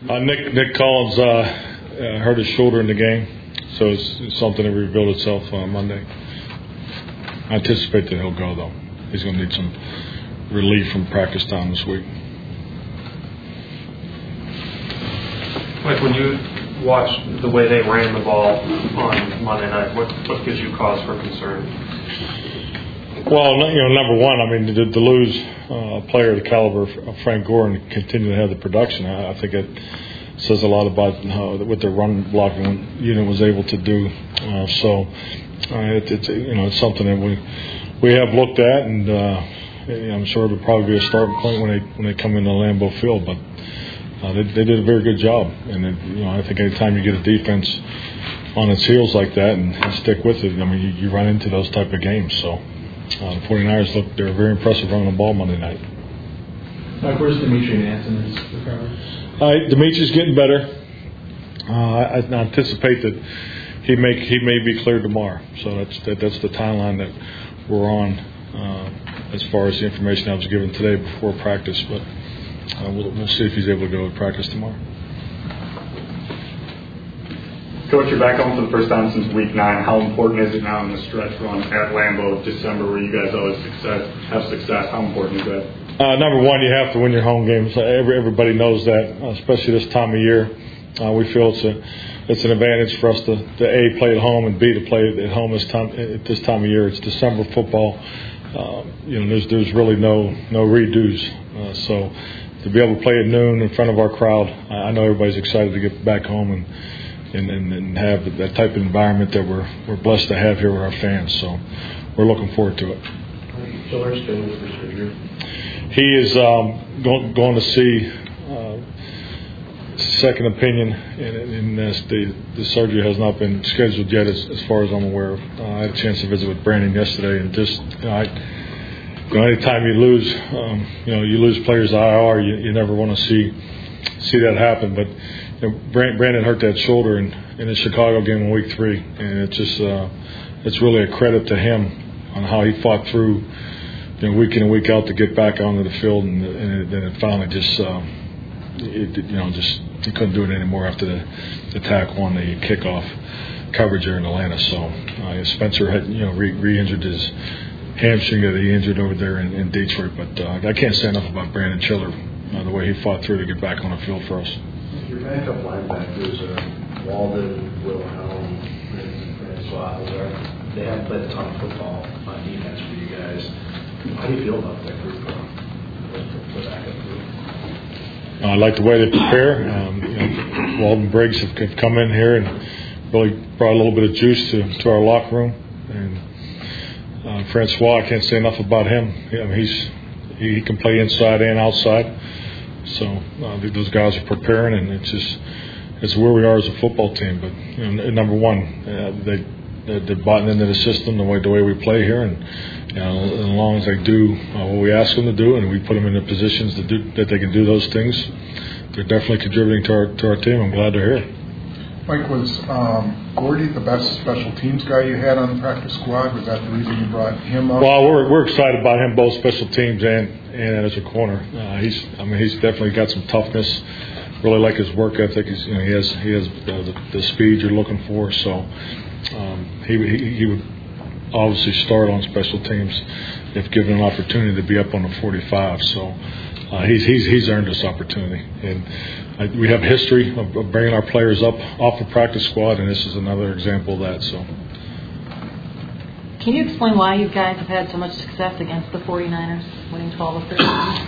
Nick Collins hurt his shoulder in the game, so it's something that revealed itself on Monday. I anticipate that he'll go, though. He's going to need some relief from practice time this week. Mike, when you watched the way they ran the ball on Monday night, what gives you cause for concern? Well, number one, I mean, to lose a player of the caliber of Frank Gore and continue to have the production, I think it says a lot about what the run blocking unit was able to do. It's something that we have looked at, and I'm sure it'll probably be a starting point when they come into Lambeau Field. But they did a very good job, and I think anytime you get a defense on its heels like that and stick with it, I mean, you run into those type of games. So the 49ers they're very impressive running the ball Monday night. Mike, where's Dimitri Nansen in his recovery? Dimitri's getting better. I anticipate that he may be cleared tomorrow. So that's the timeline that we're on as far as the information I was given today before practice. But we'll see if he's able to go to practice tomorrow. Coach, you're back home for the first time since week 9. How important is it now in the stretch run at Lambeau, December, where you guys always have success? How important is that? Number one, you have to win your home games. Everybody knows that, especially this time of year. We feel it's an advantage for us to A, play at home, and B, to play at home at this time of year. It's December football. There's really no redos. So to be able to play at noon in front of our crowd, I know everybody's excited to get back home and have that type of environment that we're blessed to have here with our fans. So we're looking forward to it. Killer's scheduled for surgery. He is going to see second opinion, and the surgery has not been scheduled yet as far as I'm aware of. I had a chance to visit with Brandon yesterday, and just anytime you lose players to IR, you never want to see that happen. But Brandon hurt that shoulder in the Chicago game in week 3, and it's really a credit to him on how he fought through week in and week out to get back onto the field, and then it finally just he couldn't do it anymore after the tackle on the kickoff coverage here in Atlanta. So Spencer had re-injured his hamstring that he injured over there in Detroit. But I can't say enough about Brandon Chiller, the way he fought through to get back on the field for us. Your backup linebackers, Walden, Wilhelm, and Francois, they haven't played a ton of football on defense for you guys. How do you feel about that group, the backup group? I like the way they prepare. Walden Briggs have come in here and really brought a little bit of juice to our locker room. And Francois, I can't say enough about him. He can play inside and outside. So those guys are preparing, and it's where we are as a football team. But number one, they're bought into the system, the way we play here, and as long as they do what we ask them to do, and we put them in the positions that they can do those things, they're definitely contributing to our team. I'm glad they're here. Mike, was Gordy the best special teams guy you had on the practice squad? Was that the reason you brought him up? Well, we're excited about him, both special teams and as a corner. He's definitely got some toughness. Really like his work ethic. He has the speed you're looking for. So he would obviously start on special teams if given an opportunity to be up on the 45. So he's earned this opportunity, and we have history of bringing our players up off the practice squad, and this is another example of that. So, can you explain why you guys have had so much success against the 49ers, winning 12 of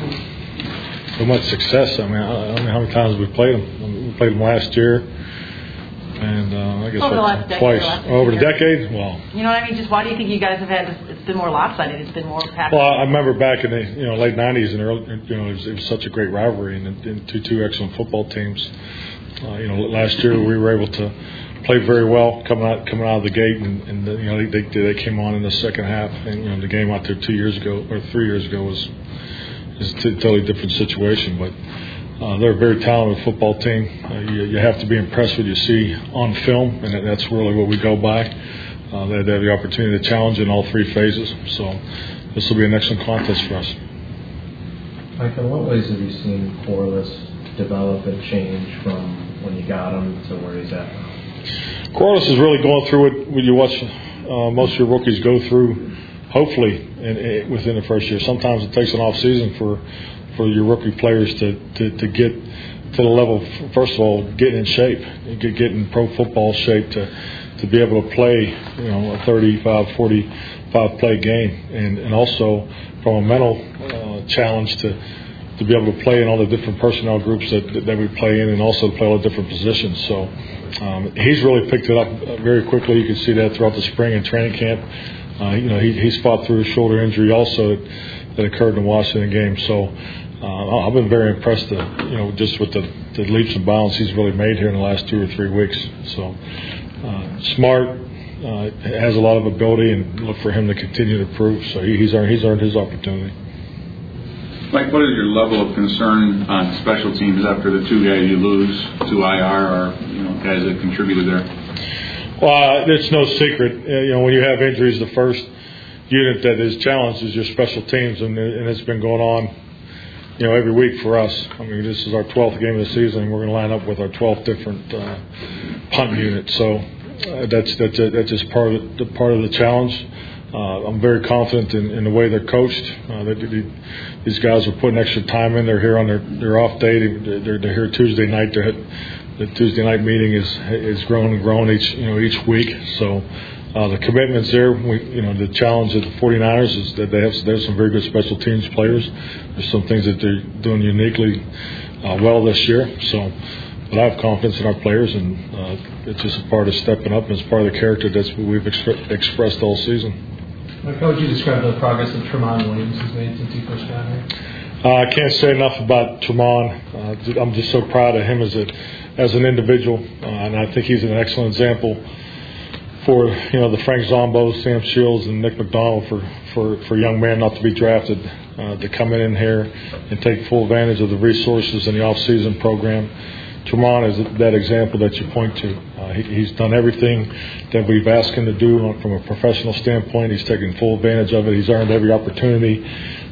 13? So much success. I don't know how many times we played them. We played them last year. And I guess twice. Over the decade? Well. You know what I mean? Just why do you think you guys have had this? It's been more lopsided. It's been more passive. Well, I remember back in the late 90s and early, it was such a great rivalry and two excellent football teams. Last year we were able to play very well coming out of the gate, and they came on in the second half, and the game out there 2 years ago or 3 years ago was a totally different situation, but. They're a very talented football team. You have to be impressed with what you see on film, and that's really what we go by. They have the opportunity to challenge in all 3 phases. So this will be an excellent contest for us. Mike, in what ways have you seen Corliss develop and change from when you got him to where he's at now? Corliss is really going through what you watch most of your rookies go through, hopefully, within the first year. Sometimes it takes an off season for your rookie players to get to the level, first of all, getting in shape, get in pro football shape to be able to play, a 35, 45 play game, and also from a mental challenge to be able to play in all the different personnel groups that we play in, and also to play all the different positions. So he's really picked it up very quickly. You can see that throughout the spring and training camp. He's fought through a shoulder injury also that occurred in the Washington game. So I've been very impressed, just with the leaps and bounds he's really made here in the last 2 or 3 weeks. So smart, has a lot of ability, and look for him to continue to improve. So he's earned his opportunity. Mike, what is your level of concern on special teams after the 2 guys you lose to IR or guys that contributed there? Well, it's no secret. When you have injuries, the first unit that is challenged is your special teams, and it's been going on, every week for us. I mean, this is our 12th game of the season, and we're going to line up with our 12th different punt units. So that's just part of the challenge. I'm very confident in the way they're coached. These guys are putting extra time in. They're here on their off day. They're here Tuesday night. The Tuesday night meeting is grown and grown each week. So the commitment's there. The challenge of the 49ers is that they have some very good special teams players. There's some things that they're doing uniquely well this year. So, but I have confidence in our players, and it's just a part of stepping up, and it's part of the character that's what we've expressed all season. How would you describe the progress that Tramon Williams has made since he first got here? I can't say enough about Tramon. I'm just so proud of him as an individual, and I think he's an excellent example for the Frank Zombos, Sam Shields, and Nick McDonald for young men not to be drafted, to come in here and take full advantage of the resources in the off-season program. Tramon is that example that you point to. He's done everything that we've asked him to do from a professional standpoint. He's taken full advantage of it. He's earned every opportunity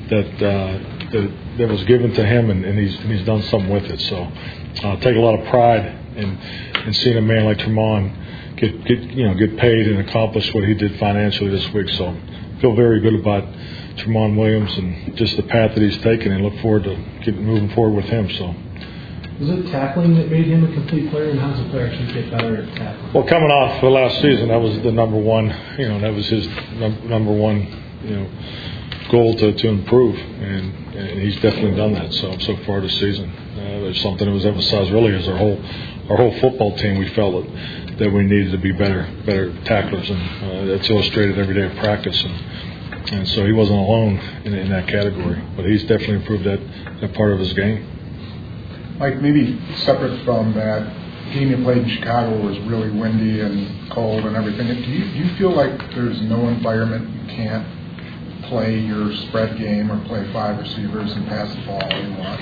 that was given to him, and he's done something with it. So I take a lot of pride in seeing a man like Tramon get paid and accomplish what he did financially this week. So I feel very good about Tramon Williams and just the path that he's taken, and look forward to moving forward with him. So. Was it tackling that made him a complete player, and how does a player actually get better at tackling? Well, coming off the last season, that was the number one. That was his number one. Goal to improve, and he's definitely done that. So far this season, there's something that was emphasized really as our whole football team. We felt that we needed to be better tacklers, and that's illustrated every day of practice. And so he wasn't alone in that category, but he's definitely improved that part of his game. Mike, maybe separate from that game you played in Chicago was really windy and cold and everything. Do you feel like there's no environment you can't play your spread game or play 5 receivers and pass the ball all you want?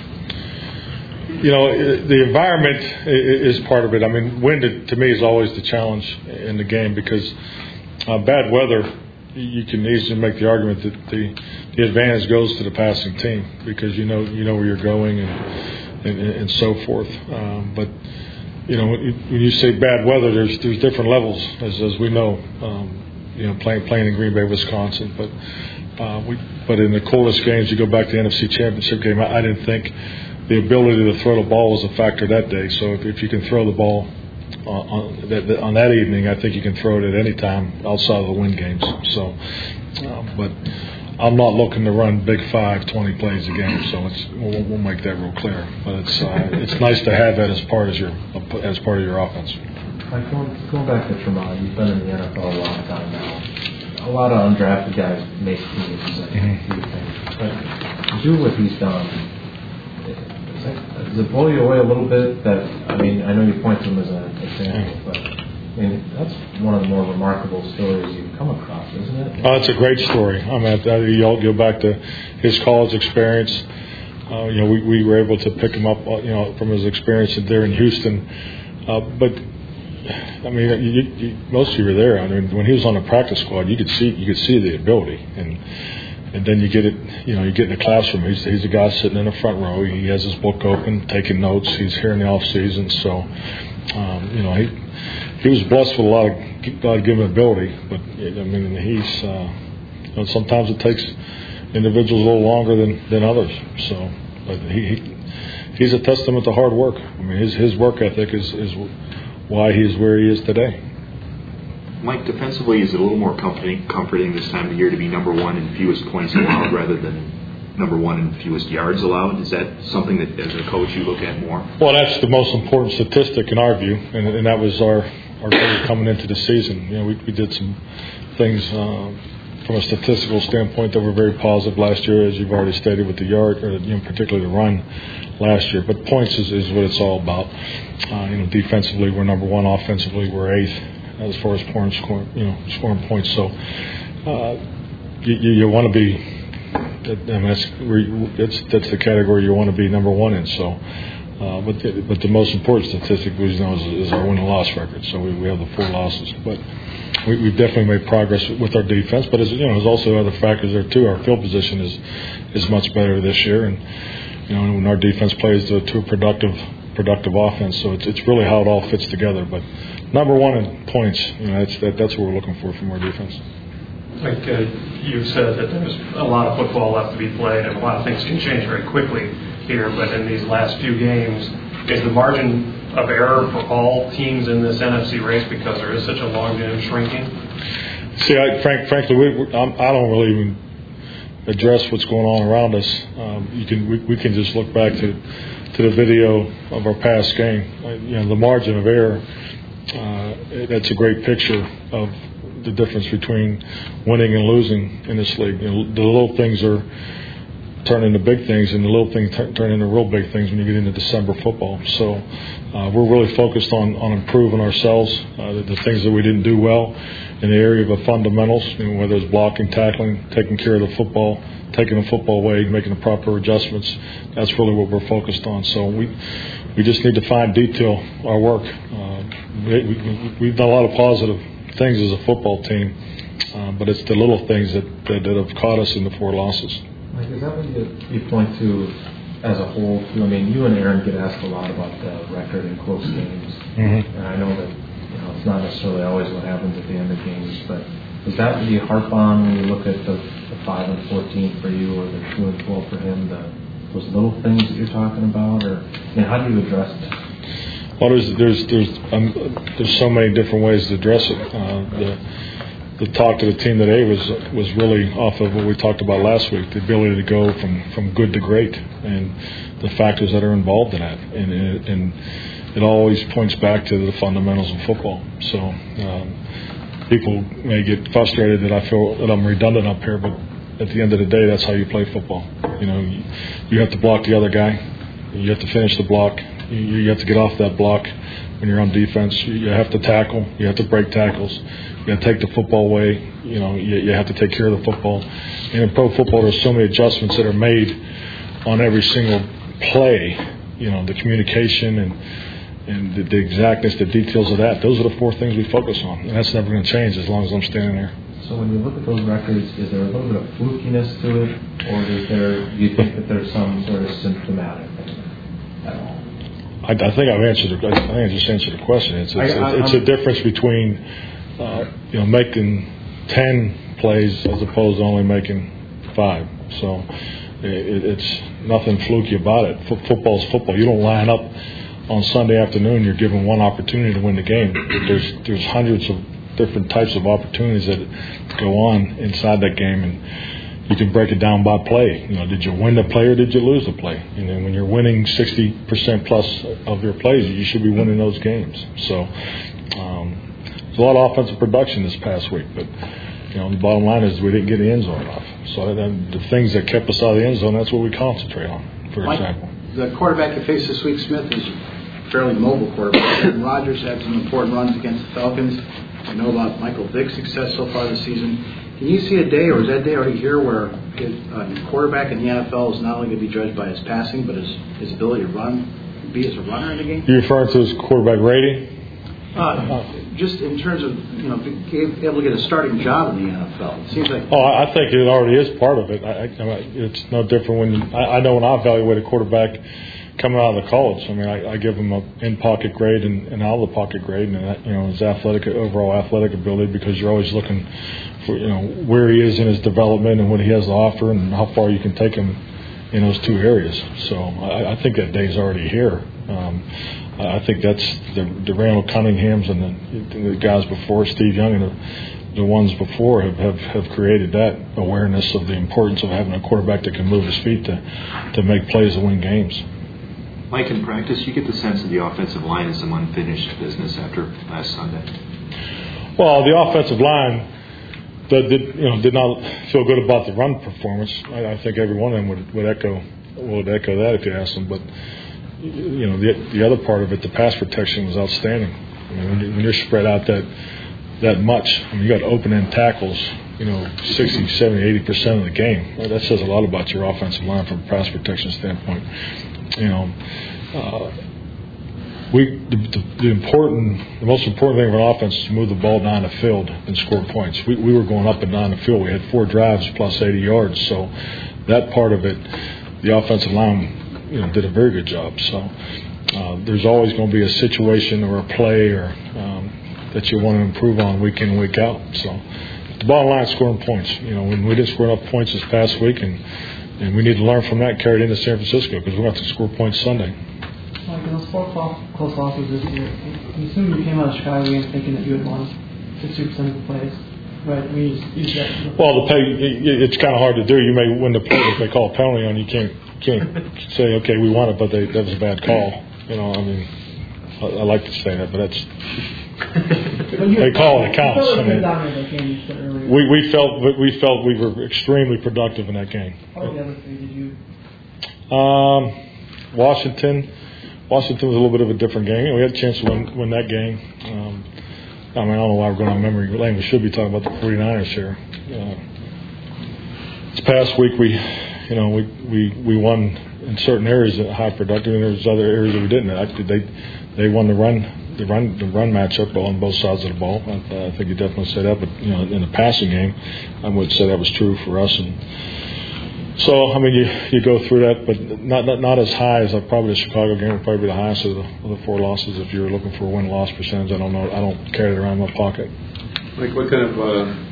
The environment is part of it. I mean, wind to me is always the challenge in the game, because bad weather, you can easily make the argument that the advantage goes to the passing team, because you know where you're going and so forth. But when you say bad weather, there's different levels, as we know. Playing in Green Bay, Wisconsin, but in the coldest games, you go back to the NFC Championship game. I didn't think the ability to throw the ball was a factor that day. So if you can throw the ball on that evening, I think you can throw it at any time outside of the wind games. So, but I'm not looking to run big 5, 20 plays a game. So we'll make that real clear. But it's nice to have that as part of your offense. Going back to Tramon, you've been in the NFL a long time now. A lot of undrafted guys make teams and do things. But to do what he's done, does it blow you away a little bit that, I know you point to him as an example, but that's one of the more remarkable stories you've come across, isn't it? It's a great story. You go back to his college experience. We were able to pick him up, from his experience there in Houston. But most of you were there. When he was on the practice squad, you could see the ability, and then you get it. You get in the classroom. He's a guy sitting in the front row. He has his book open, taking notes. He's here in the off season, so he was blessed with a lot of God-given ability. But he's sometimes it takes individuals a little longer than others. So, but he's a testament to hard work. I mean, his work ethic is why he is where he is today. Mike, defensively, is it a little more comforting this time of the year to be number one in fewest points allowed rather than number one in fewest yards allowed? Is that something that, as a coach, you look at more? Well, that's the most important statistic in our view, and that was our goal coming into the season. We did some things from a statistical standpoint that were very positive last year, as you've already stated, with the yard, or particularly the run last year. But points is what it's all about. Defensively, we're number one. Offensively, we're eighth as far as scoring points. So you want to be. That's the category you want to be number one in. So, but the most important statistic is our win-loss record. So we have the 4 losses, but we've definitely made progress with our defense. But there's also other factors there too. Our field position is much better this year, and when our defense plays to a productive offense. So it's really how it all fits together. But number one in points, that's what we're looking for from our defense. Like you've said that there's a lot of football left to be played, and a lot of things can change very quickly here. But in these last few games, is the margin of error for all teams in this NFC race, because there is such a long game, shrinking? See, frankly, I don't really even address what's going on around us. We can just look back to the video of our past game. The margin of error. That's a great picture of the difference between winning and losing in this league. The little things are turn into big things, and the little things turn into real big things when you get into December football. So we're really focused on improving ourselves, the things that we didn't do well in the area of the fundamentals, whether it's blocking, tackling, taking care of the football, taking the football away, making the proper adjustments. That's really what we're focused on. So we just need to fine detail our work. We've done a lot of positive things as a football team, but it's the little things that have caught us in the 4 losses. Mike, is that what you point to as a whole? I mean, you and Aaron get asked a lot about the record in close games, and I know that it's not necessarily always what happens at the end of games, but is that what you harp on when you look at the 5-14 for you, or the 2-12 for him? Those little things that you're talking about, or how do you address it? Well, there's so many different ways to address it. The talk to the team today was really off of what we talked about last week, the ability to go from good to great, and the factors that are involved in that. And it always points back to the fundamentals of football. So people may get frustrated that I feel that I'm redundant up here, but at the end of the day, that's how you play football. You have to block the other guy. You have to finish the block. You have to get off that block when you're on defense. You have to tackle. You have to break tackles. You have to take the football away. You have to take care of the football. And in pro football, there's so many adjustments that are made on every single play. The communication and the exactness, the details of that. Those are the 4 things we focus on, and that's never going to change as long as I'm standing there. So when you look at those records, is there a little bit of flukiness to it, or do you think that there's some sort of symptomatic thing at all? I think I just answered the question. It's a difference between making 10 plays as opposed to only making 5. So it's nothing fluky about it. Football's football. You don't line up on Sunday afternoon. You're given one opportunity to win the game. There's hundreds of different types of opportunities that go on inside that game, and you can break it down by play. Did you win the play or did you lose the play? When you're winning 60% plus of your plays, you should be winning those games. So there's a lot of offensive production this past week, but the bottom line is we didn't get the end zone off. So the things that kept us out of the end zone, that's what we concentrate on. For example, the quarterback you faced this week, Smith, is a fairly mobile quarterback. Aaron Rodgers had some important runs against the Falcons. I know about Michael Vick's success so far this season. Can you see a day, or is that day already here, where a quarterback in the NFL is not only going to be judged by his passing, but his ability to run, be as a runner in the game? You're referring to his quarterback rating? Just in terms of being able to get a starting job in the NFL, it seems like. Oh, I think it already is part of it. It's no different when I know when I evaluate a quarterback coming out of the college. I mean, I give him an in-pocket grade and out of the pocket grade, and his overall athletic ability, because you're always looking for where he is in his development and what he has to offer and how far you can take him in those two areas. So I think that day's already here. I think that's the Randall Cunninghams and the guys before, Steve Young and the ones before have created that awareness of the importance of having a quarterback that can move his feet to make plays to win games. Mike, in practice, you get the sense that the offensive line is some unfinished business after last Sunday. Well, the offensive line did not feel good about the run performance. I think every one of them would echo that if you asked them, but. The other part of it, the pass protection was outstanding. I mean, when you're spread out that much, I mean, you got open-end tackles, 60, 70, 80% of the game. That says a lot about your offensive line from a pass protection standpoint. The most important thing of an offense is to move the ball down the field and score points. We were going up and down the field. We had 4 drives plus 80 yards. So that part of it, the offensive line, did a very good job. So there's always going to be a situation or a play or that you want to improve on week in and week out. So the bottom line is scoring points. When we didn't score enough points this past week, and we need to learn from that and carry it into San Francisco, because we're going to have to score points Sunday. Like in those 4 close losses this year, I'm assuming you came out of Chicago game thinking that you had won 60% of the plays. Right. Well, it's kind of hard to do. You may win the play if they call a penalty on you. Can't say, okay, we won it, but that was a bad call. I mean, I like to say that, but that's they call it counts. I mean, we felt we were extremely productive in that game. How the other 3 did you? Washington was a little bit of a different game. We had a chance to win that game. I don't know why we're going on memory lane. We should be talking about the 49ers here. This past week, we won in certain areas that high productive, and there's other areas that we didn't. They won the run matchup on both sides of the ball. I think you definitely say that, but in the passing game, I would say that was true for us. And so, I mean, you go through that, but not as high as probably the Chicago game would probably be the highest of the 4 losses. If you're looking for a win-loss percentage, I don't know. I don't carry it around in my pocket. Like, what kind of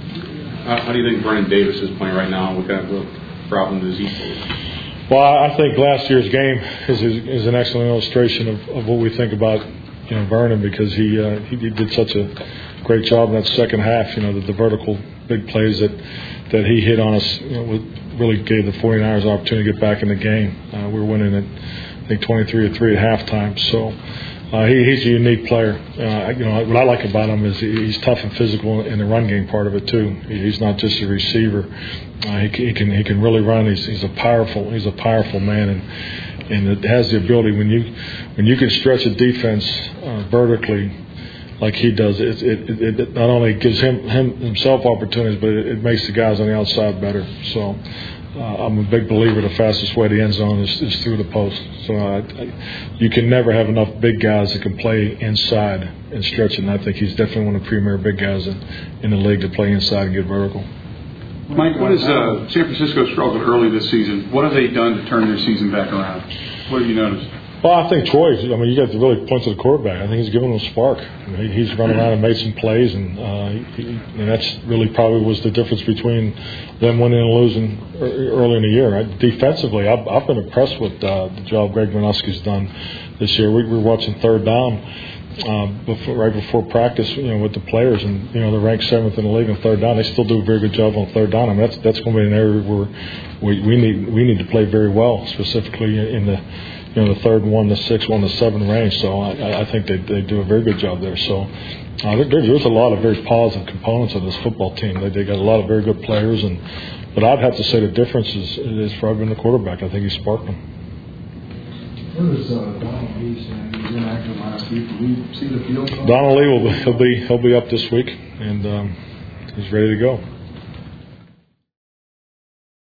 how do you think Vernon Davis is playing right now? What kind of problem does he face? Well, I think last year's game is an excellent illustration of what we think about Vernon, because he did such a great job in that second half. The vertical big plays that he hit on us really gave the 49ers an opportunity to get back in the game. We were winning at, I think, 23-3 at halftime. So he's a unique player. What I like about him is he's tough and physical in the run game part of it too. He's not just a receiver. He can really run. He's a powerful man, and it has the ability when you can stretch a defense vertically like he does, it not only gives himself opportunities, but it makes the guys on the outside better. So I'm a big believer the fastest way to the end zone is through the post. So you can never have enough big guys that can play inside and stretch it. And I think he's definitely one of the premier big guys in the league to play inside and get vertical. Mike, what is San Francisco struggled early this season? What have they done to turn their season back around? What have you noticed? Well, I think Troy, you got to really point to the quarterback. I think he's given them a spark. He's run around and made some plays, and that's really probably was the difference between them winning and losing early in the year. Defensively, I've been impressed with the job Greg Manusky's done this year. We were watching third down right before practice, with the players, and they're ranked 7th in the league on third down. They still do a very good job on third down. I mean, that's going to be an area where we need to play very well, specifically in the the 3rd one, the 6th one, the 7th range. So I think they do a very good job there. So there's a lot of very positive components of this football team. They got a lot of very good players, but I'd have to say the difference is probably in the quarterback. I think he sparked them. Where was Donald Lee saying? He was inactive last week. Did we see the field? Donald Lee he'll be up this week, and he's ready to go.